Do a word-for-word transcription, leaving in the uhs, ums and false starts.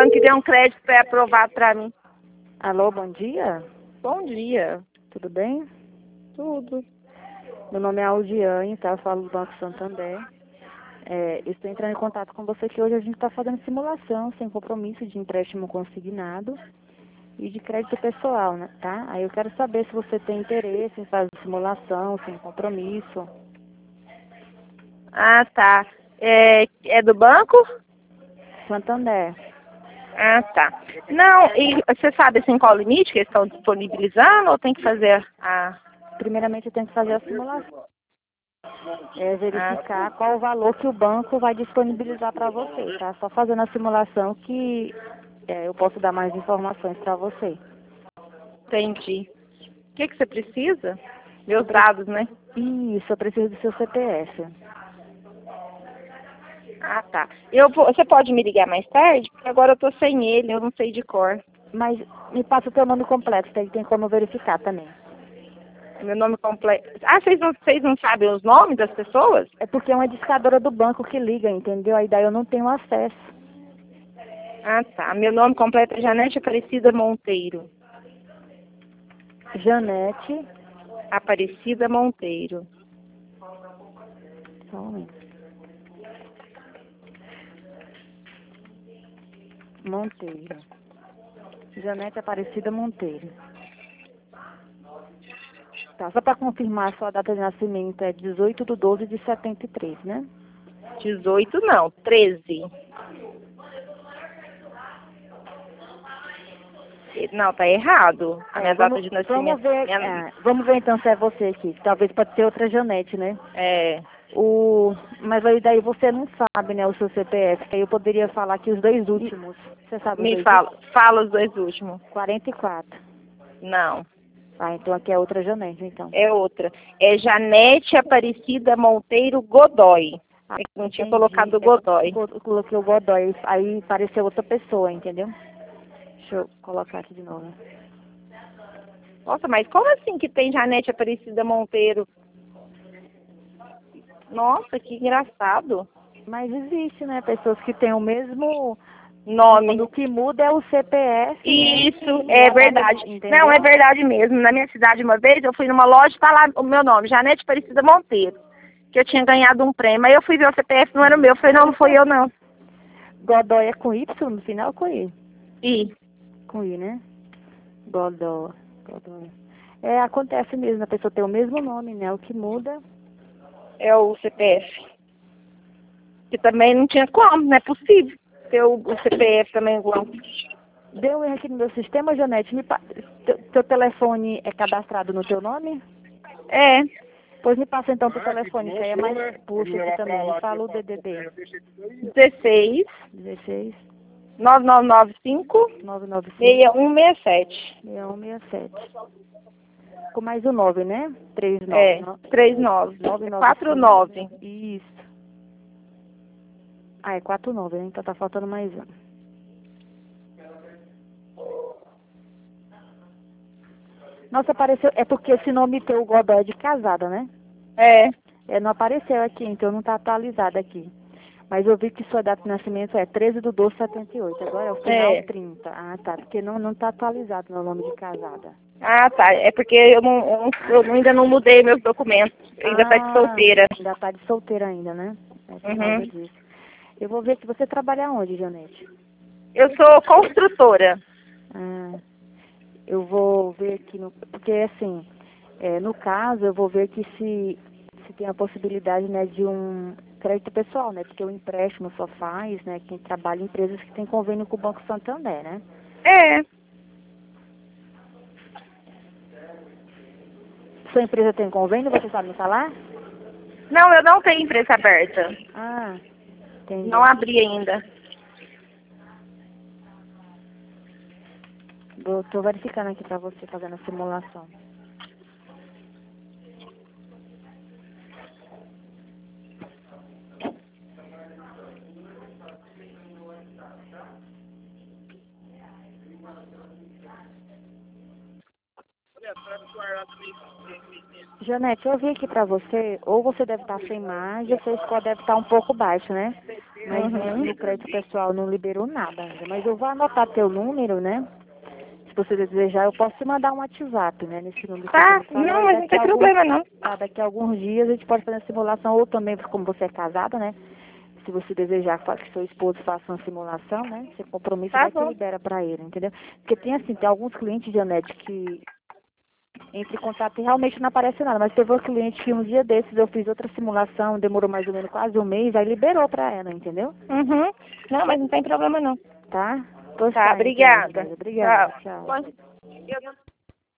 banco que deu um crédito pré-aprovado para mim. Alô, bom dia. Bom dia. Tudo bem? Tudo. Meu nome é Aldiane, tá? Eu falo do Banco Santander. É, estou entrando em contato com você que hoje a gente está fazendo simulação sem compromisso de empréstimo consignado e de crédito pessoal, né? Tá? Aí eu quero saber se você tem interesse em fazer simulação sem compromisso. Ah, tá. É, é do banco? Santander. Ah, tá. Não, e você sabe assim qual o limite que eles estão disponibilizando ou tem que fazer a... Primeiramente eu tenho que fazer a simulação. É Ah, verificar qual o valor que o banco vai disponibilizar para você, tá? Só fazendo a simulação que é, eu posso dar mais informações para você. entendi. O que, que você precisa? Meus Sobre- dados, né? Isso, eu preciso do seu C P F. Ah, tá. Eu vou, você pode me ligar mais tarde? Porque agora eu tô sem ele, eu não sei de cor. Mas me passa o teu nome completo, daí tem como verificar também. Meu nome completo. Ah, vocês não, vocês não sabem os nomes das pessoas? É porque é uma discadora do banco que liga, entendeu? Aí daí eu não tenho acesso. Ah, tá. Meu nome completo é Janete Aparecida Monteiro. Janete. Aparecida Monteiro. Só um momento. Monteiro. Janete Aparecida Monteiro. Tá, só para confirmar, sua data de nascimento é dezoito de doze de setenta e três, né? dezoito não, treze. Não, tá errado. A minha É, data vamos, de vamos nascimento. ver, Minha... é, vamos ver então se é você aqui. Talvez pode ser outra Janete, né? É. O, mas aí daí você não sabe, né, o seu C P F. Aí eu poderia falar que os dois últimos. Você sabe os Me dois fala. últimos? Fala os dois últimos. quarenta e quatro. Não, Ah, então aqui é outra Janete, então. é outra. É Janete Aparecida Monteiro Godoy. Ah, É que não tinha entendi. colocado É, Godoy. eu coloquei o Godoy, aí pareceu outra pessoa, entendeu? Deixa eu colocar aqui de novo. Nossa, mas como assim que tem Janete Aparecida Monteiro? Nossa, que engraçado. Mas existe, né? Pessoas que têm o mesmo Nome. nome. O que muda é o C P F, né? Isso, E é a data verdade. de, entendeu? Não, é verdade mesmo. Na minha cidade, uma vez, eu fui numa loja e tá lá o meu nome, Janete Aparecida Monteiro. Que eu tinha ganhado um prêmio. Aí eu fui ver o C P F, não era o meu. Eu falei, não, não foi eu, não. Godoy é com Y no final ou com I? E Com I, né? Godoy. Godoy. É, acontece mesmo, a pessoa tem o mesmo nome, né? O que muda. é o C P F. Que também não tinha como, não é possível ter o, o C P F também igual. Deu erro aqui no meu sistema, Janete. Me pa... teu, teu telefone é cadastrado no teu nome? É, Pois me passa então teu telefone, que aí é mais puxa aqui também. Me fala o D D D. dezesseis, dezesseis, nove nove nove cinco, nove nove cinco, seis um seis sete. seis um seis sete. Com mais o nove, né? três nove. É, trinta e nove. nove É nove quarenta e cinco. nove. Isso. Ah, é quarenta e nove, né? Então tá faltando mais um. Nossa, apareceu. É porque esse nome teu, Godoy, é de casada, né? É, É, não apareceu aqui, então não tá atualizado aqui. Mas eu vi que sua data de nascimento é treze de doze de setenta e oito. Agora é o final é. trinta. Ah, tá. Porque não, não tá atualizado meu nome de casada. Ah, tá. É porque eu, não, eu eu ainda não mudei meus documentos. Eu ainda tá de Ah, solteira. ainda tá de solteira ainda, né? É por causa Uhum. disso. Eu vou ver que você trabalha onde, Janete? Eu sou construtora. Ah, eu vou ver aqui no. Porque assim, é, no caso, eu vou ver que se, se tem a possibilidade, né, de um crédito pessoal, né? Porque o empréstimo só faz, né, quem trabalha em empresas que tem convênio com o Banco Santander, né? É. Sua empresa tem convênio, você sabe me falar? Não, eu não tenho empresa aberta. Ah, entendi. Não abri ainda. Eu tô verificando aqui pra você, fazendo a simulação. Janete, eu vi aqui pra você, ou você deve estar sem margem, ou seu score deve estar um pouco baixo, né? Mas Uhum. no crédito pessoal não liberou nada ainda. Mas eu vou anotar teu número, né? Se você desejar, eu posso te mandar um WhatsApp, né? Nesse número que Tá, você me falou. não, Aí mas não daqui tem a alguns, problema não. tá, daqui a alguns dias a gente pode fazer a simulação, ou também, como você é casada, né? Se você desejar fa- que seu esposo faça uma simulação, né? Seu compromisso Tá vai que bom. libera pra ele, entendeu? Porque tem assim, tem alguns clientes, Janete, que entre em contato e realmente não aparece nada. Mas teve um cliente que um dia desses eu fiz outra simulação, demorou mais ou menos quase um mês, aí liberou pra ela, entendeu? Uhum. Não, mas não tem problema não. Tá? Tô Tá, saindo, então, obrigada. Andréia. Obrigada, Tchau. tchau. Pode- eu não